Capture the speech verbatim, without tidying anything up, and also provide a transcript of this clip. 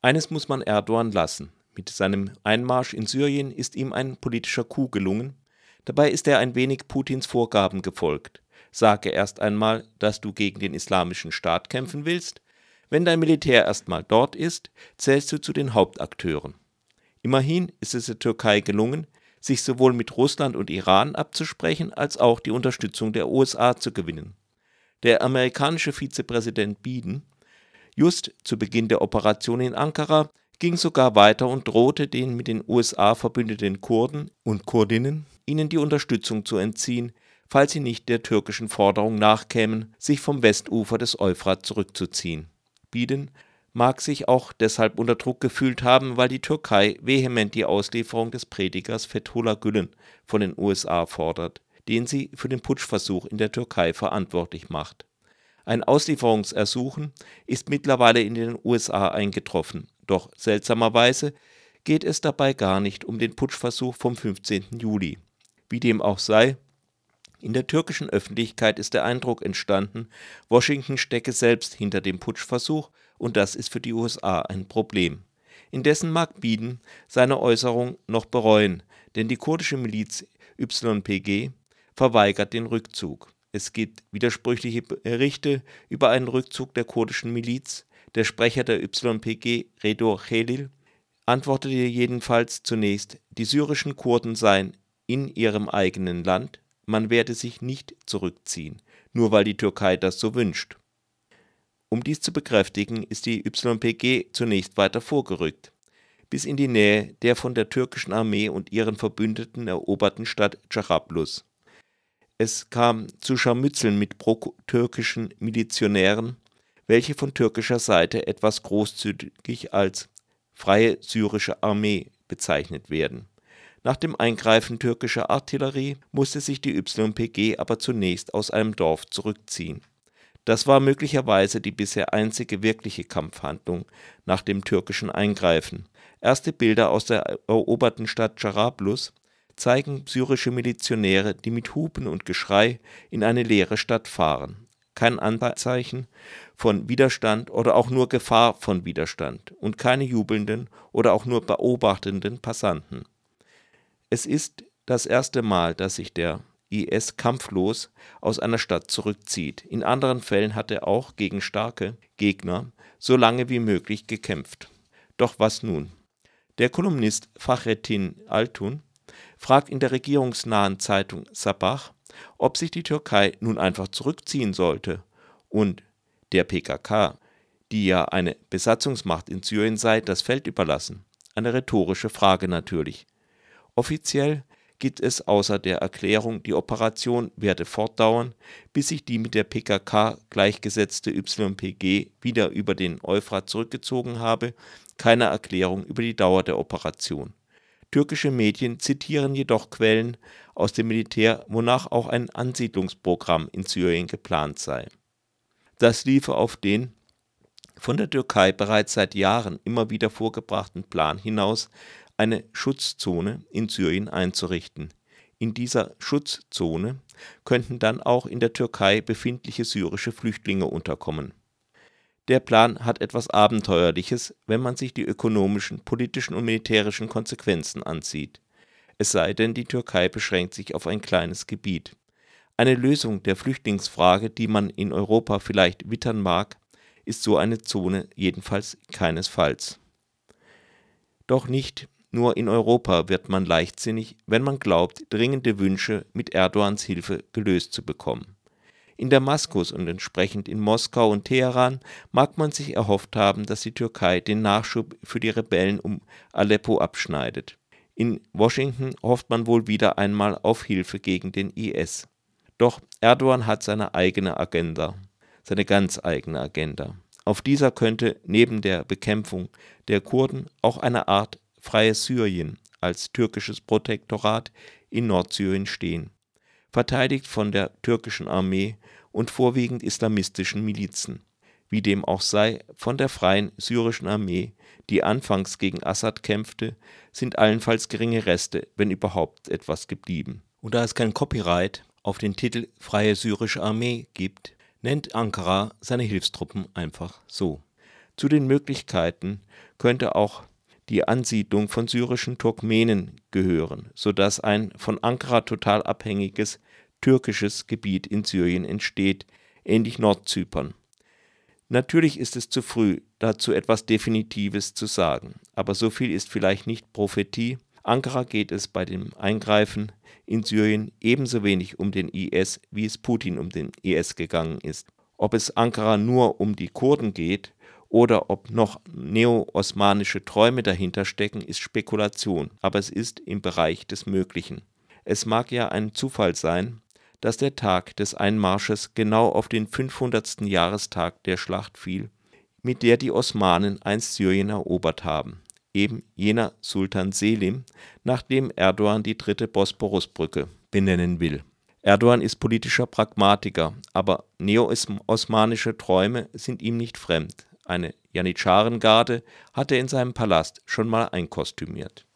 Eines muss man Erdogan lassen: Mit seinem Einmarsch in Syrien ist ihm ein politischer Coup gelungen. Dabei ist er ein wenig Putins Vorgaben gefolgt. Sage erst einmal, dass du gegen den Islamischen Staat kämpfen willst. Wenn dein Militär erstmal dort ist, zählst du zu den Hauptakteuren. Immerhin ist es der Türkei gelungen, sich sowohl mit Russland und Iran abzusprechen, als auch die Unterstützung der U S A zu gewinnen. Der amerikanische Vizepräsident Biden, just zu Beginn der Operation in Ankara, ging sogar weiter und drohte den mit den U S A verbündeten Kurden und Kurdinnen, ihnen die Unterstützung zu entziehen, falls sie nicht der türkischen Forderung nachkämen, sich vom Westufer des Euphrat zurückzuziehen. Biden mag sich auch deshalb unter Druck gefühlt haben, weil die Türkei vehement die Auslieferung des Predigers Fethullah Gülen von den U S A fordert, den sie für den Putschversuch in der Türkei verantwortlich macht. Ein Auslieferungsersuchen ist mittlerweile in den U S A eingetroffen, doch seltsamerweise geht es dabei gar nicht um den Putschversuch vom fünfzehnten Juli. Wie dem auch sei, in der türkischen Öffentlichkeit ist der Eindruck entstanden, Washington stecke selbst hinter dem Putschversuch, und das ist für die U S A ein Problem. Indessen mag Biden seine Äußerung noch bereuen, denn die kurdische Miliz Y P G verweigert den Rückzug. Es gibt widersprüchliche Berichte über einen Rückzug der kurdischen Miliz. Der Sprecher der Y P G, Redo Chelil, antwortete jedenfalls zunächst, die syrischen Kurden seien in ihrem eigenen Land, man werde sich nicht zurückziehen, nur weil die Türkei das so wünscht. Um dies zu bekräftigen, ist die Y P G zunächst weiter vorgerückt, bis in die Nähe der von der türkischen Armee und ihren Verbündeten eroberten Stadt Carablus. Es kam zu Scharmützeln mit pro-türkischen Milizionären, welche von türkischer Seite etwas großzügig als Freie Syrische Armee bezeichnet werden. Nach dem Eingreifen türkischer Artillerie musste sich die Y P G aber zunächst aus einem Dorf zurückziehen. Das war möglicherweise die bisher einzige wirkliche Kampfhandlung nach dem türkischen Eingreifen. Erste Bilder aus der eroberten Stadt Carablus zeigen syrische Milizionäre, die mit Hupen und Geschrei in eine leere Stadt fahren. Kein Anzeichen von Widerstand oder auch nur Gefahr von Widerstand und keine jubelnden oder auch nur beobachtenden Passanten. Es ist das erste Mal, dass sich der I S kampflos aus einer Stadt zurückzieht. In anderen Fällen hat er auch gegen starke Gegner so lange wie möglich gekämpft. Doch was nun? Der Kolumnist Fahrettin Altun fragt in der regierungsnahen Zeitung Sabah, ob sich die Türkei nun einfach zurückziehen sollte und der P K K, die ja eine Besatzungsmacht in Syrien sei, das Feld überlassen. Eine rhetorische Frage natürlich. Offiziell gibt es außer der Erklärung, die Operation werde fortdauern, bis sich die mit der P K K gleichgesetzte Y P G wieder über den Euphrat zurückgezogen habe, keine Erklärung über die Dauer der Operation. Türkische Medien zitieren jedoch Quellen aus dem Militär, wonach auch ein Ansiedlungsprogramm in Syrien geplant sei. Das liefe auf den von der Türkei bereits seit Jahren immer wieder vorgebrachten Plan hinaus, eine Schutzzone in Syrien einzurichten. In dieser Schutzzone könnten dann auch in der Türkei befindliche syrische Flüchtlinge unterkommen. Der Plan hat etwas Abenteuerliches, wenn man sich die ökonomischen, politischen und militärischen Konsequenzen ansieht. Es sei denn, die Türkei beschränkt sich auf ein kleines Gebiet. Eine Lösung der Flüchtlingsfrage, die man in Europa vielleicht wittern mag, ist so eine Zone jedenfalls keinesfalls. Doch nicht nur in Europa wird man leichtsinnig, wenn man glaubt, dringende Wünsche mit Erdogans Hilfe gelöst zu bekommen. In Damaskus und entsprechend in Moskau und Teheran mag man sich erhofft haben, dass die Türkei den Nachschub für die Rebellen um Aleppo abschneidet. In Washington hofft man wohl wieder einmal auf Hilfe gegen den I S. Doch Erdogan hat seine eigene Agenda, seine ganz eigene Agenda. Auf dieser könnte neben der Bekämpfung der Kurden auch eine Art Freies Syrien als türkisches Protektorat in Nordsyrien stehen, verteidigt von der türkischen Armee und vorwiegend islamistischen Milizen, wie dem auch sei, von der Freien Syrischen Armee, die anfangs gegen Assad kämpfte, sind allenfalls geringe Reste, wenn überhaupt etwas geblieben. Und da es kein Copyright auf den Titel Freie Syrische Armee gibt, nennt Ankara seine Hilfstruppen einfach so. Zu den Möglichkeiten könnte auch die Ansiedlung von syrischen Turkmenen gehören, sodass ein von Ankara total abhängiges türkisches Gebiet in Syrien entsteht, ähnlich Nordzypern. Natürlich ist es zu früh, dazu etwas Definitives zu sagen, aber so viel ist vielleicht nicht Prophetie. Ankara geht es bei dem Eingreifen in Syrien ebenso wenig um den I S, wie es Putin um den I S gegangen ist. Ob es Ankara nur um die Kurden geht oder ob noch neo-osmanische Träume dahinter stecken, ist Spekulation, aber es ist im Bereich des Möglichen. Es mag ja ein Zufall sein, dass der Tag des Einmarsches genau auf den fünfhundertsten Jahrestag der Schlacht fiel, mit der die Osmanen einst Syrien erobert haben, eben jener Sultan Selim, nach dem Erdogan die dritte Bosporusbrücke benennen will. Erdogan ist politischer Pragmatiker, aber neo-osmanische Träume sind ihm nicht fremd. Eine Janitscharengarde hat er in seinem Palast schon mal einkostümiert.